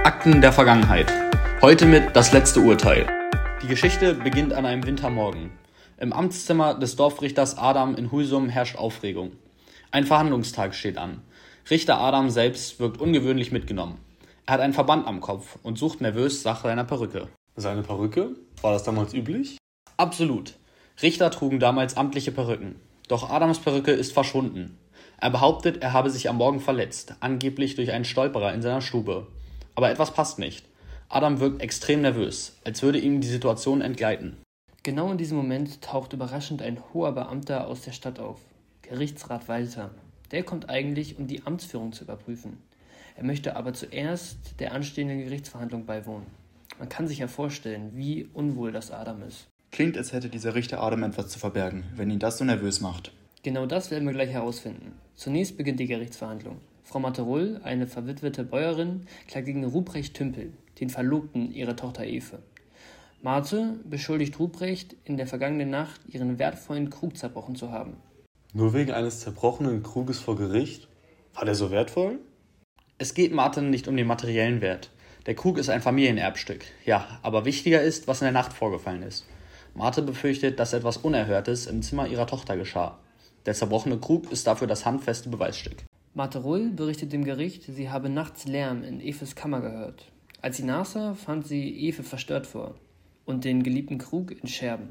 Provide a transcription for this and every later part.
Akten der Vergangenheit. Heute mit Das letzte Urteil. Die Geschichte beginnt an einem Wintermorgen. Im Amtszimmer des Dorfrichters Adam in Husum herrscht Aufregung. Ein Verhandlungstag steht an. Richter Adam selbst wirkt ungewöhnlich mitgenommen. Er hat einen Verband am Kopf und sucht nervös nach seiner Perücke. Seine Perücke? War das damals üblich? Absolut. Richter trugen damals amtliche Perücken. Doch Adams Perücke ist verschwunden. Er behauptet, er habe sich am Morgen verletzt, angeblich durch einen Stolperer in seiner Stube. Aber etwas passt nicht. Adam wirkt extrem nervös, als würde ihm die Situation entgleiten. Genau in diesem Moment taucht überraschend ein hoher Beamter aus der Stadt auf. Gerichtsrat Walter. Der kommt eigentlich, um die Amtsführung zu überprüfen. Er möchte aber zuerst der anstehenden Gerichtsverhandlung beiwohnen. Man kann sich ja vorstellen, wie unwohl das Adam ist. Klingt, als hätte dieser Richter Adam etwas zu verbergen, wenn ihn das so nervös macht. Genau das werden wir gleich herausfinden. Zunächst beginnt die Gerichtsverhandlung. Frau Materoll, eine verwitwete Bäuerin, klagt gegen Ruprecht Tümpel, den Verlobten ihrer Tochter Efe. Marthe beschuldigt Ruprecht, in der vergangenen Nacht ihren wertvollen Krug zerbrochen zu haben. Nur wegen eines zerbrochenen Kruges vor Gericht? War der so wertvoll? Es geht Marthe nicht um den materiellen Wert. Der Krug ist ein Familienerbstück. Ja, aber wichtiger ist, was in der Nacht vorgefallen ist. Marthe befürchtet, dass etwas Unerhörtes im Zimmer ihrer Tochter geschah. Der zerbrochene Krug ist dafür das handfeste Beweisstück. Materoll berichtet dem Gericht, sie habe nachts Lärm in Eves Kammer gehört. Als sie nachsah, fand sie Efe verstört vor und den geliebten Krug in Scherben.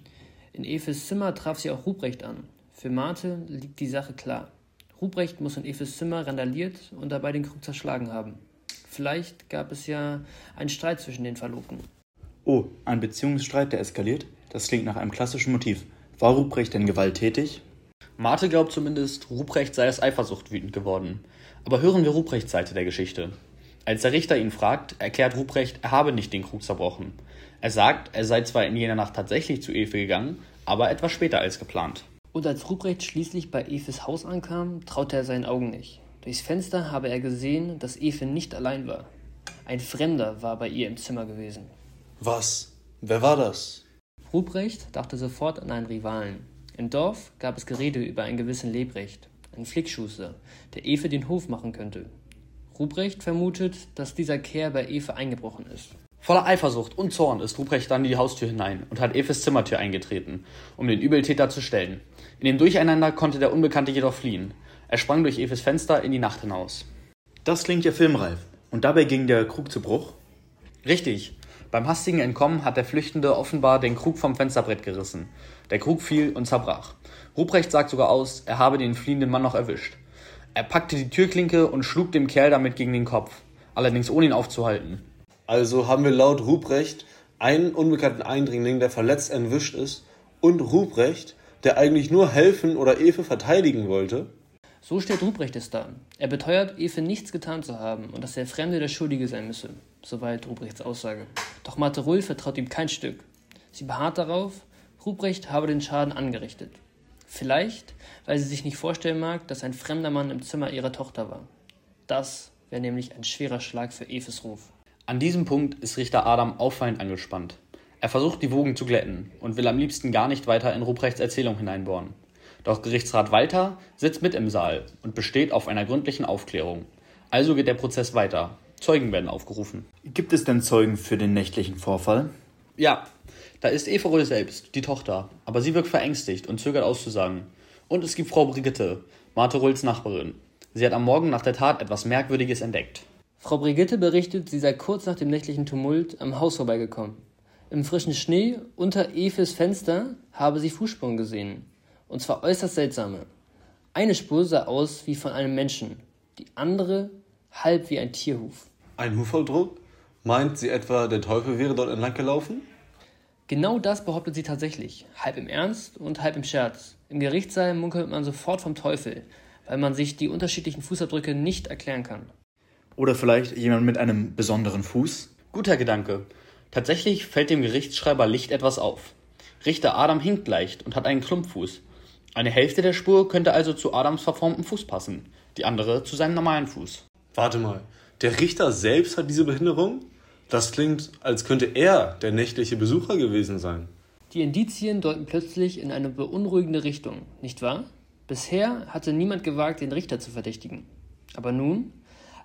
In Eves Zimmer traf sie auch Ruprecht an. Für Marthe liegt die Sache klar. Ruprecht muss in Eves Zimmer randaliert und dabei den Krug zerschlagen haben. Vielleicht gab es ja einen Streit zwischen den Verlobten. Oh, ein Beziehungsstreit, der eskaliert? Das klingt nach einem klassischen Motiv. War Ruprecht denn gewalttätig? Marthe glaubt zumindest, Ruprecht sei aus Eifersucht wütend geworden. Aber hören wir Ruprechts Seite der Geschichte. Als der Richter ihn fragt, erklärt Ruprecht, er habe nicht den Krug zerbrochen. Er sagt, er sei zwar in jener Nacht tatsächlich zu Efe gegangen, aber etwas später als geplant. Und als Ruprecht schließlich bei Eves Haus ankam, traute er seinen Augen nicht. Durchs Fenster habe er gesehen, dass Efe nicht allein war. Ein Fremder war bei ihr im Zimmer gewesen. Was? Wer war das? Ruprecht dachte sofort an einen Rivalen. Im Dorf gab es Gerede über einen gewissen Lebrecht, einen Flickschuster, der Efe den Hof machen könnte. Ruprecht vermutet, dass dieser Kerl bei Efe eingebrochen ist. Voller Eifersucht und Zorn ist Ruprecht dann in die Haustür hinein und hat Eves Zimmertür eingetreten, um den Übeltäter zu stellen. In dem Durcheinander konnte der Unbekannte jedoch fliehen. Er sprang durch Eves Fenster in die Nacht hinaus. Das klingt ja filmreif. Und dabei ging der Krug zu Bruch? Richtig. Beim hastigen Entkommen hat der Flüchtende offenbar den Krug vom Fensterbrett gerissen. Der Krug fiel und zerbrach. Ruprecht sagt sogar aus, er habe den fliehenden Mann noch erwischt. Er packte die Türklinke und schlug dem Kerl damit gegen den Kopf, allerdings ohne ihn aufzuhalten. Also haben wir laut Ruprecht einen unbekannten Eindringling, der verletzt entwischt ist, und Ruprecht, der eigentlich nur helfen oder Efe verteidigen wollte? So stellt Ruprecht es dar. Er beteuert, Efe nichts getan zu haben und dass der Fremde der Schuldige sein müsse. Soweit Ruprechts Aussage. Doch Materoll vertraut ihm kein Stück. Sie beharrt darauf, Ruprecht habe den Schaden angerichtet. Vielleicht, weil sie sich nicht vorstellen mag, dass ein fremder Mann im Zimmer ihrer Tochter war. Das wäre nämlich ein schwerer Schlag für Eves Ruf. An diesem Punkt ist Richter Adam auffallend angespannt. Er versucht, die Wogen zu glätten und will am liebsten gar nicht weiter in Ruprechts Erzählung hineinbohren. Doch Gerichtsrat Walter sitzt mit im Saal und besteht auf einer gründlichen Aufklärung. Also geht der Prozess weiter. Zeugen werden aufgerufen. Gibt es denn Zeugen für den nächtlichen Vorfall? Ja, da ist Eva Roll selbst, die Tochter, aber sie wirkt verängstigt und zögert auszusagen. Und es gibt Frau Brigitte, Marthe Rolls Nachbarin. Sie hat am Morgen nach der Tat etwas Merkwürdiges entdeckt. Frau Brigitte berichtet, sie sei kurz nach dem nächtlichen Tumult am Haus vorbeigekommen. Im frischen Schnee unter Eves Fenster habe sie Fußspuren gesehen. Und zwar äußerst seltsame. Eine Spur sah aus wie von einem Menschen, die andere halb wie ein Tierhuf. Ein Hufabdruck? Meint sie etwa, der Teufel wäre dort entlang gelaufen? Genau das behauptet sie tatsächlich, halb im Ernst und halb im Scherz. Im Gerichtssaal munkelt man sofort vom Teufel, weil man sich die unterschiedlichen Fußabdrücke nicht erklären kann. Oder vielleicht jemand mit einem besonderen Fuß? Guter Gedanke. Tatsächlich fällt dem Gerichtsschreiber Licht etwas auf. Richter Adam hinkt leicht und hat einen Klumpfuß. Eine Hälfte der Spur könnte also zu Adams verformten Fuß passen, die andere zu seinem normalen Fuß. Warte mal, der Richter selbst hat diese Behinderung? Das klingt, als könnte er der nächtliche Besucher gewesen sein. Die Indizien deuten plötzlich in eine beunruhigende Richtung, nicht wahr? Bisher hatte niemand gewagt, den Richter zu verdächtigen. Aber nun,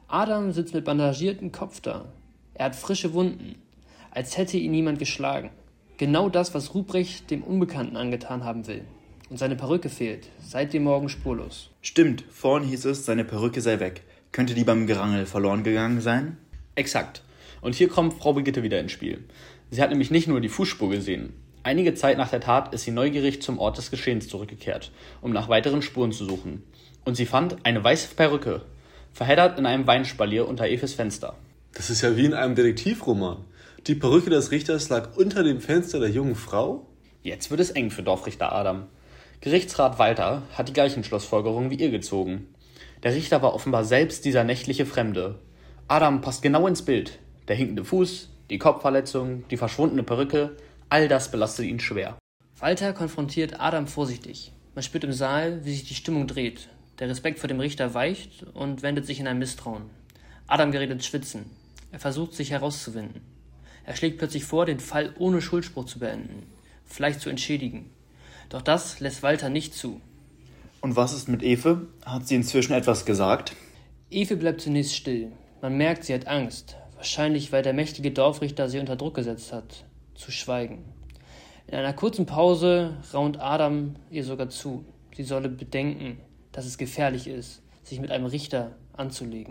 Adam sitzt mit bandagiertem Kopf da. Er hat frische Wunden, als hätte ihn niemand geschlagen. Genau das, was Ruprecht dem Unbekannten angetan haben will. Und seine Perücke fehlt, seit dem Morgen spurlos. Stimmt, vorhin hieß es, seine Perücke sei weg. Könnte die beim Gerangel verloren gegangen sein? Exakt. Und hier kommt Frau Brigitte wieder ins Spiel. Sie hat nämlich nicht nur die Fußspur gesehen. Einige Zeit nach der Tat ist sie neugierig zum Ort des Geschehens zurückgekehrt, um nach weiteren Spuren zu suchen. Und sie fand eine weiße Perücke, verheddert in einem Weinspalier unter Eves Fenster. Das ist ja wie in einem Detektivroman. Die Perücke des Richters lag unter dem Fenster der jungen Frau? Jetzt wird es eng für Dorfrichter Adam. Gerichtsrat Walter hat die gleichen Schlussfolgerungen wie ihr gezogen. Der Richter war offenbar selbst dieser nächtliche Fremde. Adam passt genau ins Bild. Der hinkende Fuß, die Kopfverletzung, die verschwundene Perücke, all das belastet ihn schwer. Walter konfrontiert Adam vorsichtig. Man spürt im Saal, wie sich die Stimmung dreht. Der Respekt vor dem Richter weicht und wendet sich in ein Misstrauen. Adam gerät ins Schwitzen. Er versucht, sich herauszuwinden. Er schlägt plötzlich vor, den Fall ohne Schuldspruch zu beenden, vielleicht zu entschädigen. Doch das lässt Walter nicht zu. Und was ist mit Efe? Hat sie inzwischen etwas gesagt? Efe bleibt zunächst still. Man merkt, sie hat Angst. Wahrscheinlich, weil der mächtige Dorfrichter sie unter Druck gesetzt hat, zu schweigen. In einer kurzen Pause raunt Adam ihr sogar zu. Sie solle bedenken, dass es gefährlich ist, sich mit einem Richter anzulegen.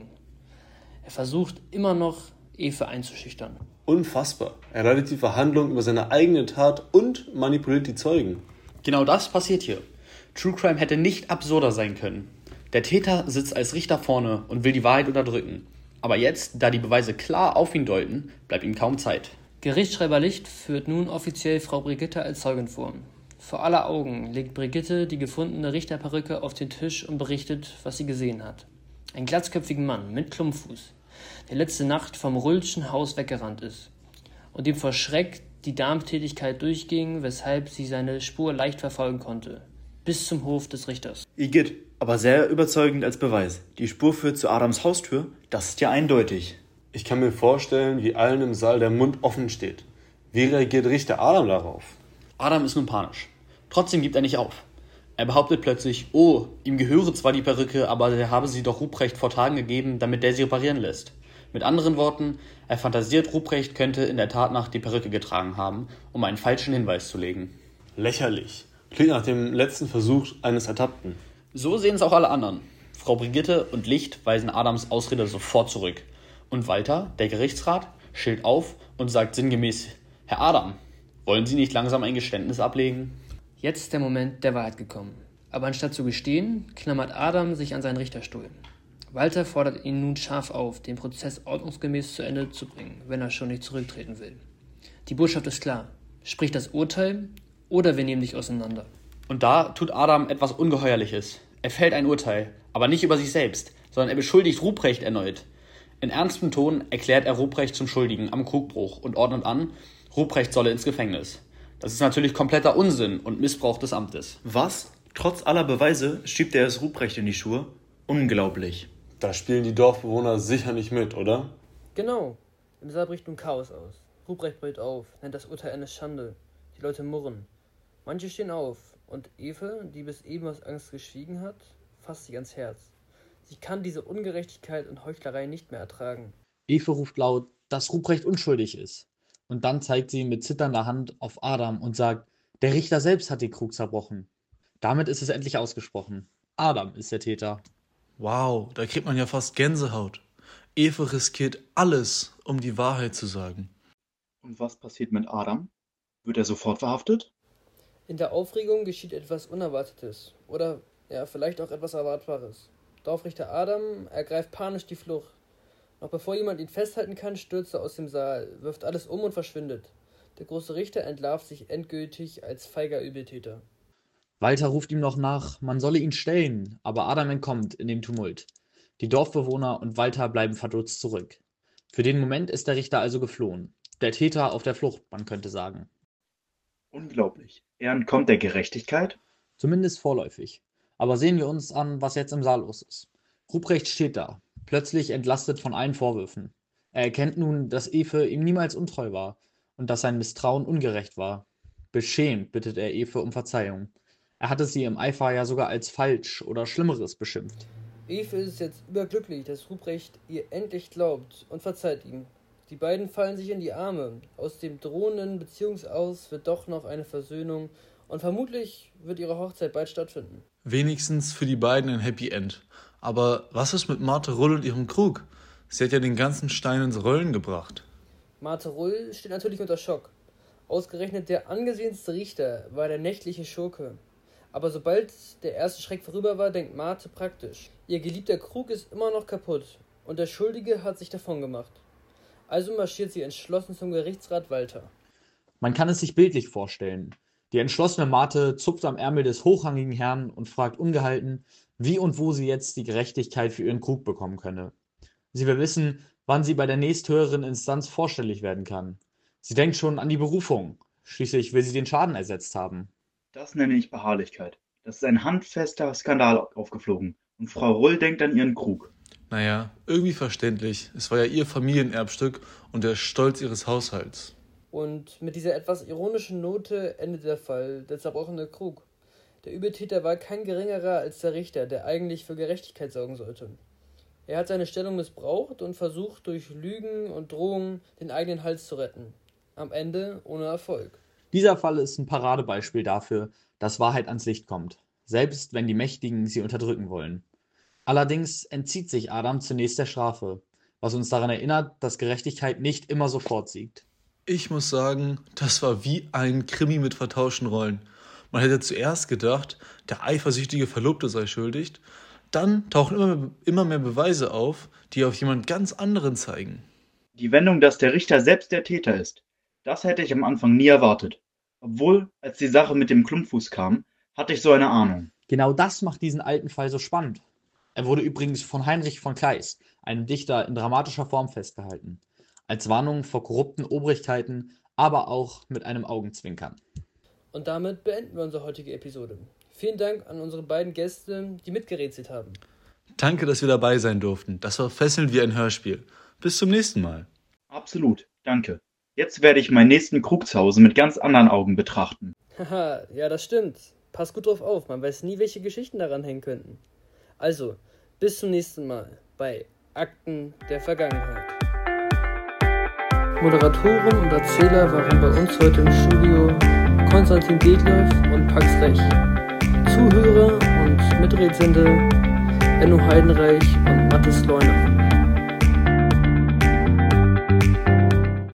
Er versucht immer noch, Efe einzuschüchtern. Unfassbar. Er leitet die Verhandlung über seine eigene Tat und manipuliert die Zeugen. Genau das passiert hier. True Crime hätte nicht absurder sein können. Der Täter sitzt als Richter vorne und will die Wahrheit unterdrücken. Aber jetzt, da die Beweise klar auf ihn deuten, bleibt ihm kaum Zeit. Gerichtsschreiber Licht führt nun offiziell Frau Brigitte als Zeugin vor. Vor aller Augen legt Brigitte die gefundene Richterperücke auf den Tisch und berichtet, was sie gesehen hat. Einen glatzköpfigen Mann mit Klumpfuß, der letzte Nacht vom Rühlschen Haus weggerannt ist und dem vor Schreck die Darmtätigkeit durchging, weshalb sie seine Spur leicht verfolgen konnte, bis zum Hof des Richters. Igitt, aber sehr überzeugend als Beweis. Die Spur führt zu Adams Haustür, das ist ja eindeutig. Ich kann mir vorstellen, wie allen im Saal der Mund offen steht. Wie reagiert Richter Adam darauf? Adam ist nun panisch. Trotzdem gibt er nicht auf. Er behauptet plötzlich, oh, ihm gehöre zwar die Perücke, aber er habe sie doch Ruprecht vor Tagen gegeben, damit der sie reparieren lässt. Mit anderen Worten, er fantasiert, Ruprecht könnte in der Tatnacht die Perücke getragen haben, um einen falschen Hinweis zu legen. Lächerlich. Klingt nach dem letzten Versuch eines Ertappten. So sehen es auch alle anderen. Frau Brigitte und Licht weisen Adams Ausrede sofort zurück. Und Walter, der Gerichtsrat, schillt auf und sagt sinngemäß, Herr Adam, wollen Sie nicht langsam ein Geständnis ablegen? Jetzt ist der Moment der Wahrheit gekommen. Aber anstatt zu gestehen, klammert Adam sich an seinen Richterstuhl. Walter fordert ihn nun scharf auf, den Prozess ordnungsgemäß zu Ende zu bringen, wenn er schon nicht zurücktreten will. Die Botschaft ist klar. Sprich das Urteil oder wir nehmen dich auseinander. Und da tut Adam etwas Ungeheuerliches. Er fällt ein Urteil, aber nicht über sich selbst, sondern er beschuldigt Ruprecht erneut. In ernstem Ton erklärt er Ruprecht zum Schuldigen am Krugbruch und ordnet an, Ruprecht solle ins Gefängnis. Das ist natürlich kompletter Unsinn und Missbrauch des Amtes. Was? Trotz aller Beweise schiebt er es Ruprecht in die Schuhe? Unglaublich. Da spielen die Dorfbewohner sicher nicht mit, oder? Genau. Im Saal bricht nun Chaos aus. Ruprecht brüllt auf, nennt das Urteil eine Schande. Die Leute murren. Manche stehen auf und Efe, die bis eben aus Angst geschwiegen hat, fasst sich ans Herz. Sie kann diese Ungerechtigkeit und Heuchlerei nicht mehr ertragen. Efe ruft laut, dass Ruprecht unschuldig ist. Und dann zeigt sie mit zitternder Hand auf Adam und sagt, der Richter selbst hat den Krug zerbrochen. Damit ist es endlich ausgesprochen. Adam ist der Täter. Wow, da kriegt man ja fast Gänsehaut. Efe riskiert alles, um die Wahrheit zu sagen. Und was passiert mit Adam? Wird er sofort verhaftet? In der Aufregung geschieht etwas Unerwartetes oder vielleicht auch etwas Erwartbares. Dorfrichter Adam ergreift panisch die Flucht. Noch bevor jemand ihn festhalten kann, stürzt er aus dem Saal, wirft alles um und verschwindet. Der große Richter entlarvt sich endgültig als feiger Übeltäter. Walter ruft ihm noch nach, man solle ihn stellen, aber Adam entkommt in dem Tumult. Die Dorfbewohner und Walter bleiben verdutzt zurück. Für den Moment ist der Richter also geflohen. Der Täter auf der Flucht, man könnte sagen. Unglaublich. Er entkommt der Gerechtigkeit? Zumindest vorläufig. Aber sehen wir uns an, was jetzt im Saal los ist. Ruprecht steht da, plötzlich entlastet von allen Vorwürfen. Er erkennt nun, dass Efe ihm niemals untreu war und dass sein Misstrauen ungerecht war. Beschämt bittet er Efe um Verzeihung. Er hatte sie im Eifer ja sogar als falsch oder Schlimmeres beschimpft. Efe ist jetzt überglücklich, dass Ruprecht ihr endlich glaubt und verzeiht ihm. Die beiden fallen sich in die Arme. Aus dem drohenden Beziehungsaus wird doch noch eine Versöhnung und vermutlich wird ihre Hochzeit bald stattfinden. Wenigstens für die beiden ein Happy End. Aber was ist mit Marthe Rull und ihrem Krug? Sie hat ja den ganzen Stein ins Rollen gebracht. Marthe Rull steht natürlich unter Schock. Ausgerechnet der angesehenste Richter war der nächtliche Schurke. Aber sobald der erste Schreck vorüber war, denkt Marthe praktisch. Ihr geliebter Krug ist immer noch kaputt und der Schuldige hat sich davongemacht. Also marschiert sie entschlossen zum Gerichtsrat Walter. Man kann es sich bildlich vorstellen. Die entschlossene Marthe zupft am Ärmel des hochrangigen Herrn und fragt ungehalten, wie und wo sie jetzt die Gerechtigkeit für ihren Krug bekommen könne. Sie will wissen, wann sie bei der nächsthöheren Instanz vorstellig werden kann. Sie denkt schon an die Berufung. Schließlich will sie den Schaden ersetzt haben. Das nenne ich Beharrlichkeit. Das ist ein handfester Skandal aufgeflogen. Und Frau Rull denkt an ihren Krug. Naja, irgendwie verständlich. Es war ja ihr Familienerbstück und der Stolz ihres Haushalts. Und mit dieser etwas ironischen Note endet der Fall, der zerbrochene Krug. Der Übeltäter war kein geringerer als der Richter, der eigentlich für Gerechtigkeit sorgen sollte. Er hat seine Stellung missbraucht und versucht, durch Lügen und Drohungen den eigenen Hals zu retten. Am Ende ohne Erfolg. Dieser Fall ist ein Paradebeispiel dafür, dass Wahrheit ans Licht kommt, selbst wenn die Mächtigen sie unterdrücken wollen. Allerdings entzieht sich Adam zunächst der Strafe, was uns daran erinnert, dass Gerechtigkeit nicht immer sofort siegt. Ich muss sagen, das war wie ein Krimi mit vertauschten Rollen. Man hätte zuerst gedacht, der eifersüchtige Verlobte sei schuldig. Dann tauchen immer mehr Beweise auf, die auf jemand ganz anderen zeigen. Die Wendung, dass der Richter selbst der Täter ist, das hätte ich am Anfang nie erwartet. Obwohl, als die Sache mit dem Klumpfuß kam, hatte ich so eine Ahnung. Genau das macht diesen alten Fall so spannend. Er wurde übrigens von Heinrich von Kleist, einem Dichter, in dramatischer Form festgehalten. Als Warnung vor korrupten Obrigkeiten, aber auch mit einem Augenzwinkern. Und damit beenden wir unsere heutige Episode. Vielen Dank an unsere beiden Gäste, die mitgerätselt haben. Danke, dass wir dabei sein durften. Das war fesselnd wie ein Hörspiel. Bis zum nächsten Mal. Absolut, danke. Jetzt werde ich meinen nächsten Krug zu Hause mit ganz anderen Augen betrachten. Haha, ja, das stimmt. Pass gut drauf auf, man weiß nie, welche Geschichten daran hängen könnten. Also, bis zum nächsten Mal bei Akten der Vergangenheit. Moderatoren und Erzähler waren bei uns heute im Studio Konstantin Detlev und Pax Rech. Zuhörer und Mitredsende Enno Heidenreich und Mathis Leuner.